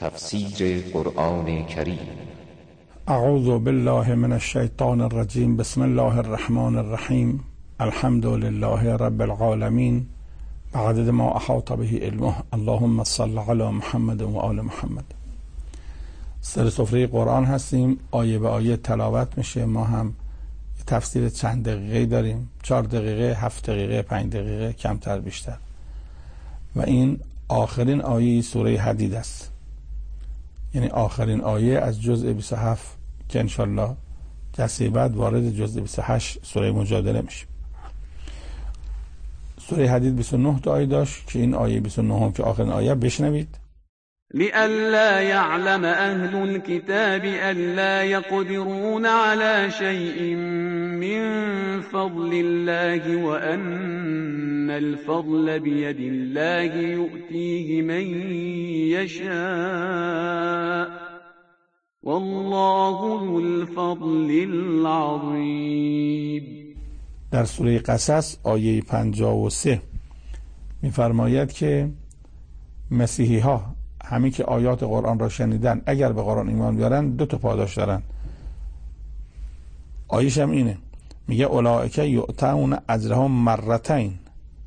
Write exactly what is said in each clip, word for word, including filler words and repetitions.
تفسیر قرآن کریم. اعوذ بالله من الشیطان الرجیم. بسم الله الرحمن الرحیم. الحمد لله رب العالمین بعدد ما احاط به علمه. اللهم صل علی محمد و آل محمد. سر سفره قرآن هستیم، آیه به آیه تلاوت میشه. ما هم تفسیر چند دقیقه داریم، چهار دقیقه، هفت دقیقه، پنج دقیقه، کمتر بیشتر. و این آخرین آیه سوره حدید است، یعنی آخرین آیه از جزء بیست و هفت که انشالله جلسه بعد وارد جزء بیست و هشت سوره مجادله میشه. سوره حدید بیست و نه تا آیه داشت که این آیه بیست و نه هم که آخرین آیه بشنوید. لئلا يعلم أهل الكتاب ألا يقدرون على شيء من فضل الله وأن الفضل بيد الله يؤتيه من يشاء والله ذو الفضل العظيم. در سوره قصص آیه پنجاه و سه می‌فرماید که مسیحی ها همین که آیات قرآن را شنیدن اگر به قرآن ایمان بیارن دو تا پاداش دارن. آیش هم اینه، میگه اولئک یؤتون اجرهم مرتین،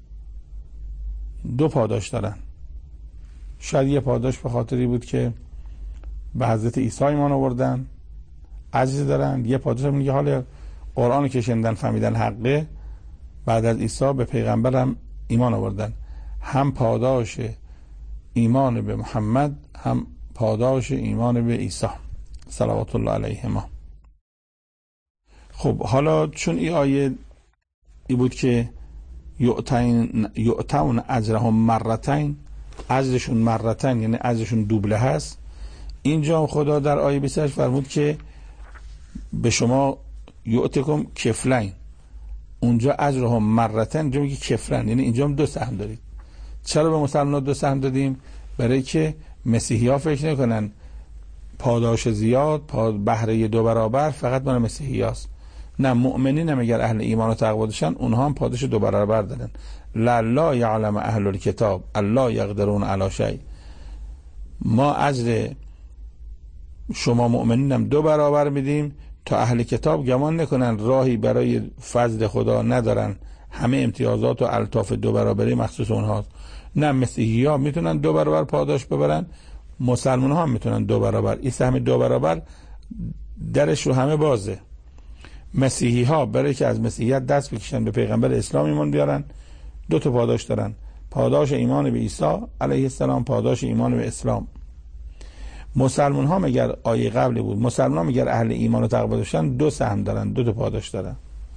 دو پاداش دارن. شاید یه پاداش به خاطری بود که به حضرت عیسی ایمان آوردن، اجر دارن. یه پاداش هم میگه حال قرآن که شنیدن فهمیدن حقه، بعد از عیسی به پیغمبر هم ایمان آوردن. هم پاداش ایمان به محمد، هم پاداش ایمان به عیسی صلوات الله علیهما. خب حالا چون این آیه ای بود که یؤتون اجرهم مرتین، اجرشون مرتین یعنی اجرشون دوبله هست، اینجا خدا در آیه بیست و هشت فرمود که به شما یؤتکم کفلین، اونجا اجرهم مرتین، اینجا میگه کفلین یعنی اینجا هم دو سهم دارید. چرا به مسلمانان دو سهم دادیم؟ برای که مسیحی ها فکر نکنن پاداش زیاد، پاد بهره دو برابر فقط مال مسیحی هاست. نه، مؤمنین هم اگر اهل ایمان و تقوا داشتن اونها هم پاداش دو برابر دارن. لا یعلم اهل الکتاب الا یقدرون علی شیء. ما اجر شما مؤمنین هم دو برابر میدیم تا اهل کتاب گمان نکنن راهی برای فضل خدا ندارن، همه امتیازات و الطاف دو برابری مخصوص اونهاست. نه، مسیحی ها میتونن دو برابر پاداش ببرن، مسلمان ها هم میتونن دو برابر. این سهم دو برابر درش رو همه بازه. مسیحی ها برای که از مسیحیت دست بکشن به پیغمبر اسلام ایمان بیارن دو تا پاداش دارن، پاداش ایمان به عیسی علیه السلام، پاداش ایمان به اسلام. مسلمان ها مگر آیه قبلی بود، مسلمان ها مگر اهل ایمان و تقوا داشتن دو سهم دارن، دو تا پاداش دارن.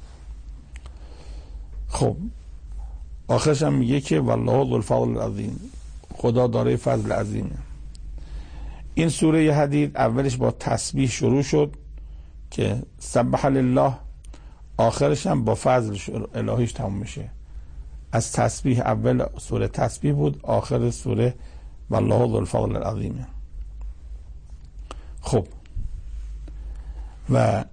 خب آخرش هم میگه که والله ذو الفضل العظیم، خدا داره فضل عظیمه. این سوره حدید اولش با تسبیح شروع شد که سبح لله، آخرش هم با فضل الهیش تموم میشه. از تسبیح، اول سوره تسبیح بود، آخر سوره والله ذو الفضل العظیمه. خب و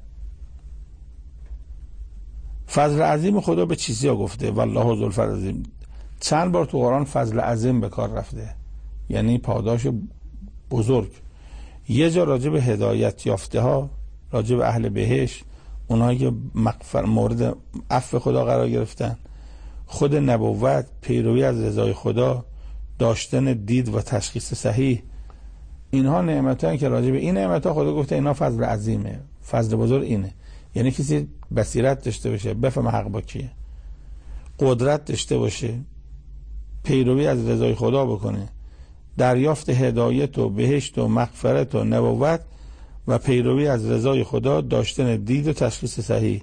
فضل عظیم خدا به چیزی ها گفته، والله ذو الفضل العظیم. چند بار تو قرآن فضل عظیم به کار رفته، یعنی پاداش بزرگ. یه جا راجع به هدایت یافته ها، راجع به اهل بهشت، اونایی که مغفر مورد عفو خدا قرار گرفتن، خود نبوت، پیروی از رضای خدا، داشتن دید و تشخیص صحیح، اینها نعمتایی که راجع به این نعمت‌ها خدا گفته اینا فضل عظیمه. فضل بزرگ اینه، یعنی کسی بصیرت داشته باشه، بفهم حق با کیه، قدرت داشته باشه، پیروی از رضای خدا بکنه، دریافت هدایت و بهشت و مغفرت و نبوت و پیروی از رضای خدا، داشتن دید و تشخیص صحیح،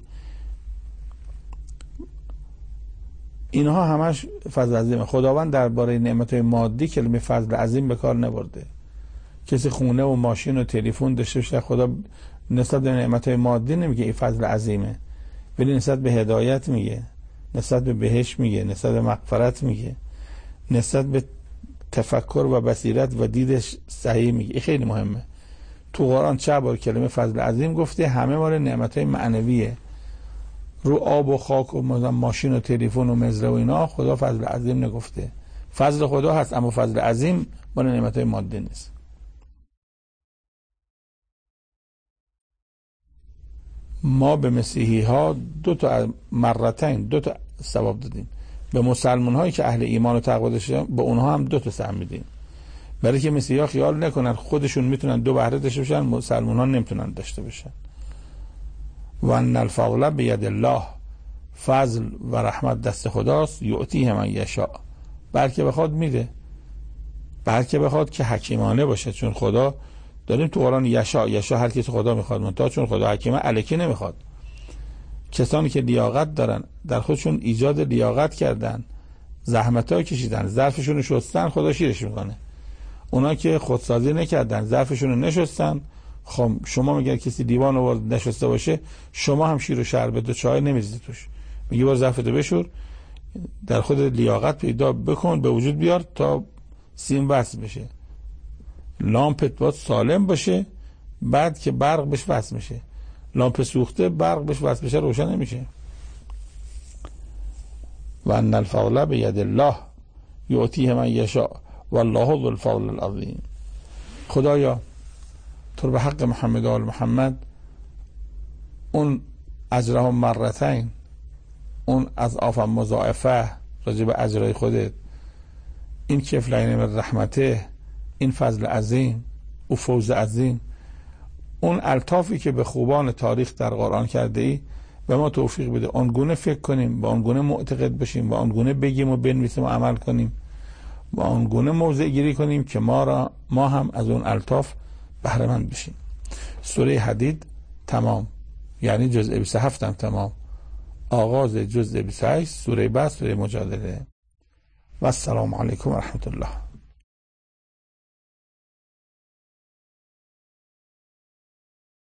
اینها همش فضل عظیمه. خداوند درباره نعمت‌های مادی کلمه فضل عظیم به کار نبرده. کسی خونه و ماشین و تلفن داشته باشه، خدا نسبت به نعمت‌های مادی نمیگه این فضل عظیمه، ولی نسبت به هدایت میگه، نسبت به بهشت میگه، نسبت به مغفرت میگه، نسبت به تفکر و بصیرت و دیدش صحیح میگه. این خیلی مهمه. تو قرآن چه بار کلمه فضل عظیم گفته، همه مال نعمت‌های معنویه. رو آب و خاک و ماشین و تلفن و مزرعه و اینا خدا فضل عظیم نگفته. فضل خدا هست اما فضل عظیم مال نعمت‌های مادی نیست. ما به مسیحی ها دو تا مرتين دو تا ثواب دادیم، به مسلمان هایی که اهل ایمان و تقوا داشتن به اونها هم دو تا ثواب میدیم، برای که مسیحی ها خیال نکنن خودشون میتونن دو بهره داشته باشن، مسلمان ها نمیتونن داشته باشن. و ان الفضل بید الله، فضل و رحمت دست خداست، یعطیه من یشاء، بلکه بخواد میده، بلکه بخواد که حکیمانه باشه، چون خدا داریم تو قرآن یشاء یشاء هر کسی خدا میخواد، منتها چون خدا حکیمه الکی نمیخواد. کسانی که لیاقت دارن در خودشون ایجاد لیاقت کردن، زحمت‌ها کشیدن، ظرفشون رو شستن، خدا شیرش میکنه. اونا که خودسازی نکردن، ظرفشون رو نشستن، خب شما میگن کسی لیوان رو نشسته باشه، شما هم شیر و شربت و چای نمیزید توش، میگی بار ظرفتو بشور، در خود لیاقت پیدا بکن، به وجود بیار تا سیم وصل بشه. لامپت باید سالم باشه، بعد که برق بهش وصل میشه. لامپ سوخته برق بهش وصل بشه روشن نمیشه. و ان الفضل بید الله یعطیه من یشاء والله ذو الفضل العظیم. خدایا تو به حق محمد و آل محمد اون اجرهم مرتين، اون از آف مضاعفه راجع به اجرای خودت، این کفلین من رحمته، این فضل عظیم و فوز عظیم، اون الطافی که به خوبان تاریخ در قرآن کرده ای به ما توفیق بده آنگونه فکر کنیم، با آنگونه معتقد بشیم، با آنگونه بگیم و بنویسیم و عمل کنیم، با آنگونه موضع گیری کنیم که ما را ما هم از اون الطاف بهره مند بشیم. سوره حدید تمام، یعنی جزء بیست و هفت هم تمام، آغاز جزء بیست و هشت سوره بعد سوره مجادله. و السلام علیکم و رحمت الله.